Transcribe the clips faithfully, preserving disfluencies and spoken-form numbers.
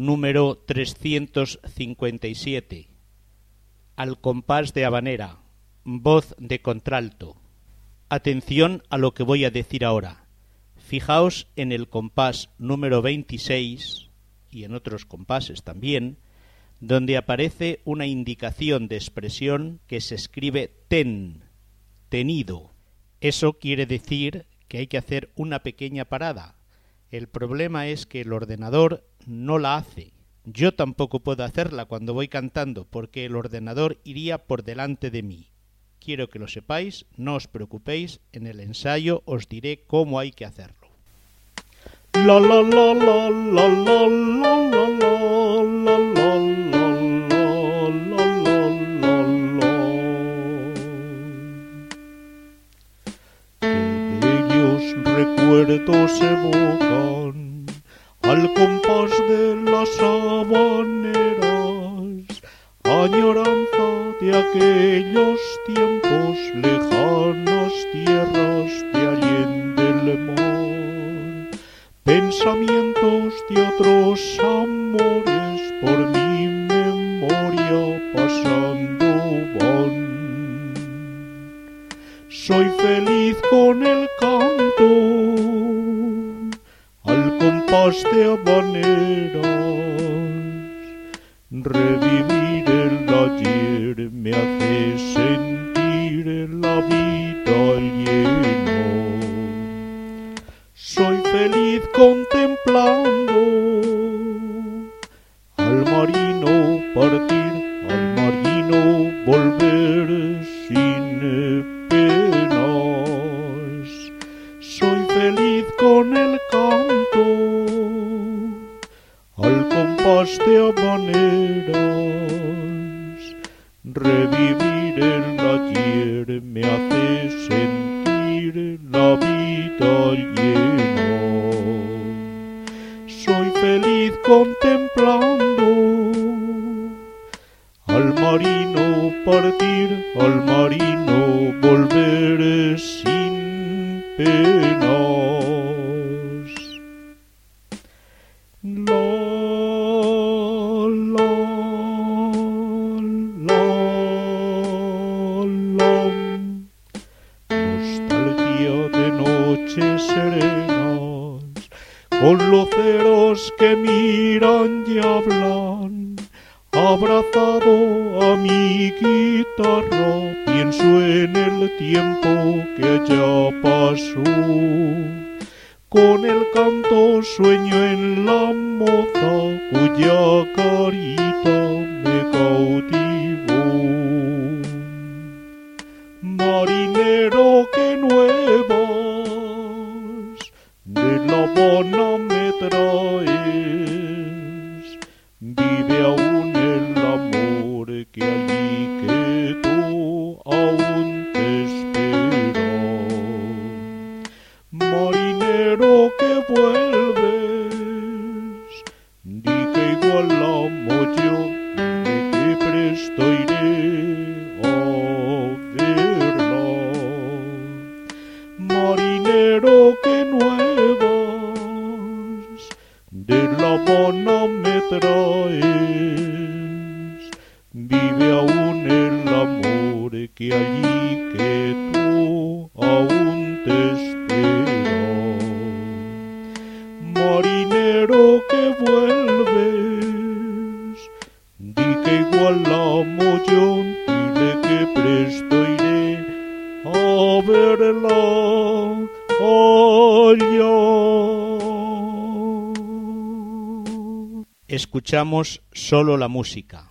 número trescientos cincuenta y siete, al compás de habanera, voz de contralto. Atención a lo que voy a decir ahora. Fijaos en el compás número veintiséis, y en otros compases también, donde aparece una indicación de expresión que se escribe ten, tenido. Eso quiere decir que hay que hacer una pequeña parada. El problema es que el ordenador no la hace. Yo tampoco puedo hacerla cuando voy cantando, porque el ordenador iría por delante de mí. Quiero que lo sepáis, no os preocupéis, en el ensayo os diré cómo hay que hacerlo. La la la la la la la la la la la la la la. Qué bellos recuerdos evocan al compás de las habaneras, añoranza de aquellos tiempos, lejanas tierras de allende el mar, pensamientos de otros amores por mi memoria pasando van. Soy feliz con el canto al compás de habaneras, revivir el ayer me hace sentir la vida lleno. Soy feliz contemplando al marino partir, al marino volver sin penas. Soy feliz con el canto al compás de habaneras, revivir el ayer me hace sentir la vida lleno. Soy feliz contemplando al marino partir, al marino volver sin penas. La, la, la, la. Nostalgia de noches serenas, con luceros que miran y hablan, abrazado a mi guitarra, pienso en el tiempo que allá pasó. Con el canto sueño en la moza cuya carita me cautivó. Marinero que nuevas de La Habana me traes, vive aún el amor que allí quedó, aún te espera. Marinero que vuelves, di que igual amo yo, de que presto iré a verla. Marinero que nuevas de La Habana me traes, vive aún el amor que allí quedó, aún te espera. Marinero que vuelves, di que igual amo yo, dile que presto iré a verla allá. Escuchamos solo la música.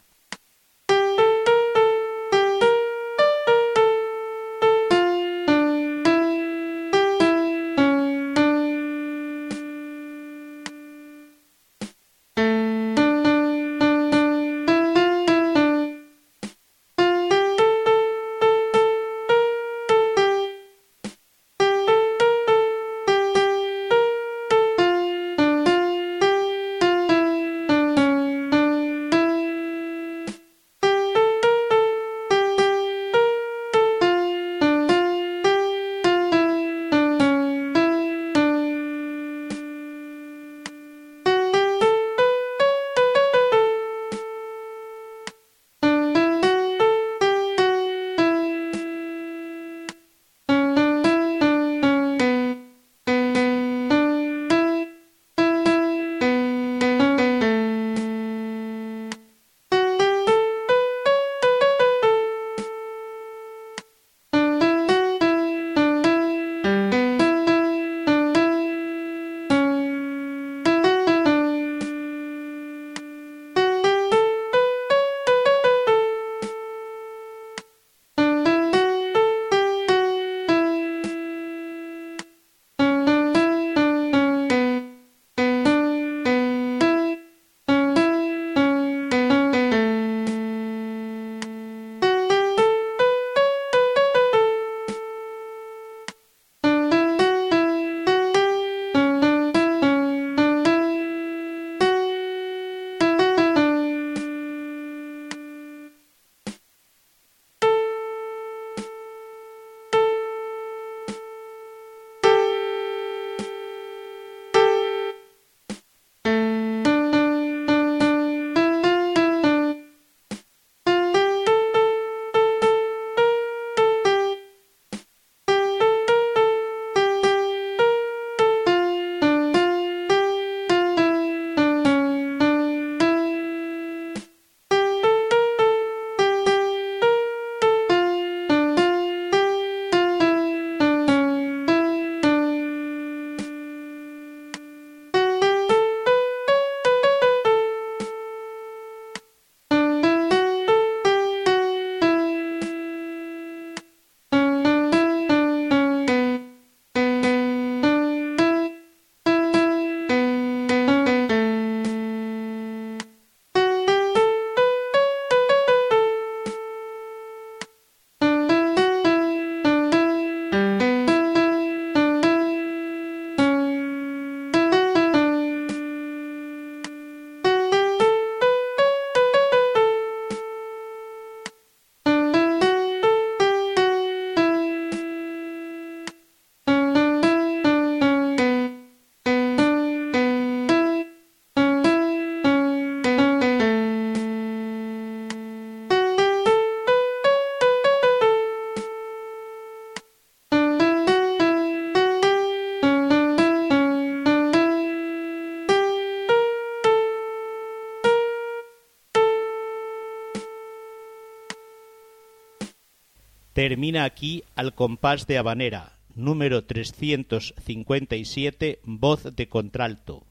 Termina aquí al compás de habanera, número trescientos cincuenta y siete, voz de contralto.